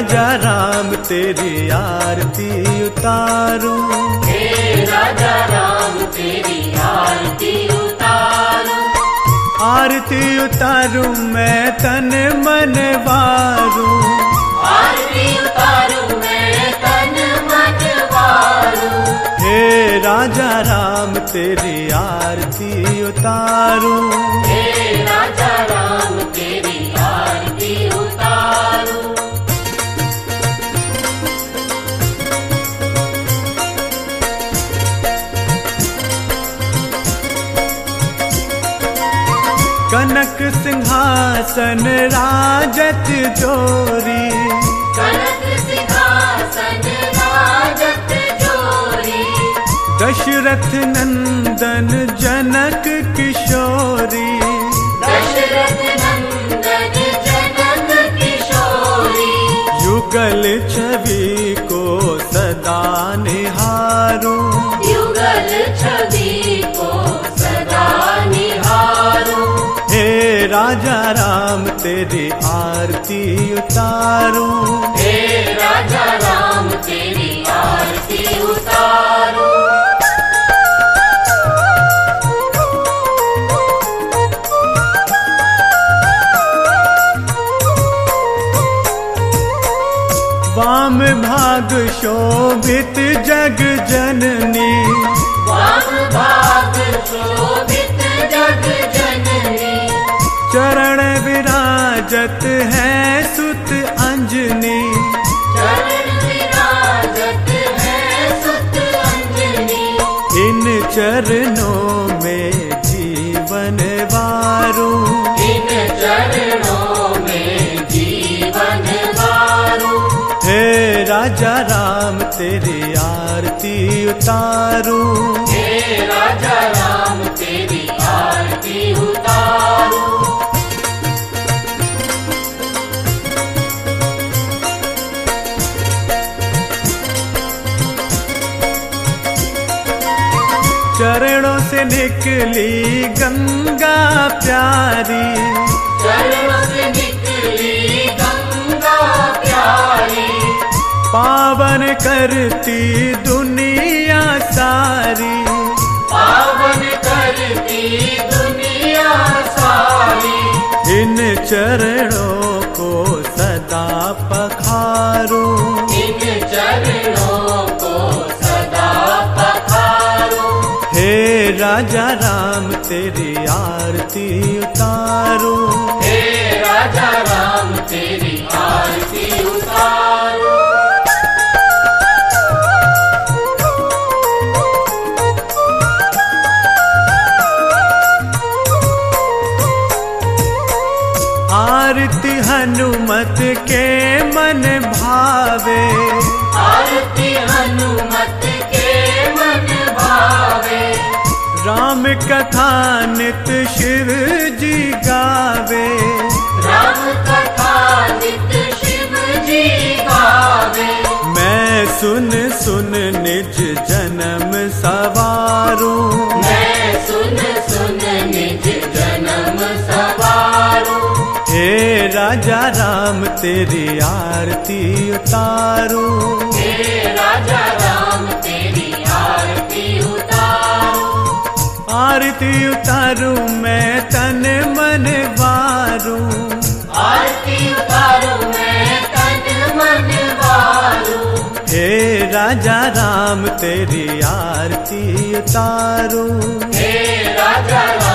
राजा राम तेरी आरती उतारूं, हे राजा राम तेरी आरती उतारूं, आरती उतारूं मैं तन मन वारूं, आरती उतारूं मैं तन मन वारूं, हे राजा राम तेरी आरती उतारूं, हे राजा राम तेरी आरती उतारूं। कनक सिंहासन राजत जोरी, कनक सिंहासन राजत जोरी, दशरथ नंदन जनक किशोरी, दशरथ नंदन जनक किशोरी, युगल छवि को सदा निहारूं, युगल छवि को सदा निहारूं, हे राजा राम तेरी आरती उतारूं, हे राजा राम तेरी आरती उतारूं। वाम भाग शोभित जग जननी, वाम भाग शोभित जग जननी, चरण विराजत है सुत अंजनी, चरण विराजत है सुत अंजनी, इन चरणों में जीवन वारूं, इन चरणों में जीवन वारूं, हे राजा राम तेरी आरती उतारूं, हे राजा राम तेरी आरती उतारूं। चरणों से निकली गंगा प्यारी, चरणों से निकली गंगा प्यारी, पावन करती दुनिया सारी, पावन करती दुनिया सारी, इन चरणों को सदा पखारूं, इन चरणों को सदा पखारूं, हे राजा राम तेरी आरती उतारूं, हे राजा राम तेरी आरती उतारूं। आरती हनुमत के मन भावे, आरती हनुमत के मन भावे, राम कथा नित शिव जी गावे, राम कथा नित शिव जी गावे, मैं सुन सुन निज जन्म सवारूं, मैं सुन सुन निज जन्म सवारूं, हे राजा राम तेरी आरती उतारूं, हे राजा राम तेरी आरती उतारूं, आरती उतारूं मैं तन मन वारूं, आरती उतारूं मैं तन मन वारूं, हे राजा राम तेरी आरती उतारूं, हे राजा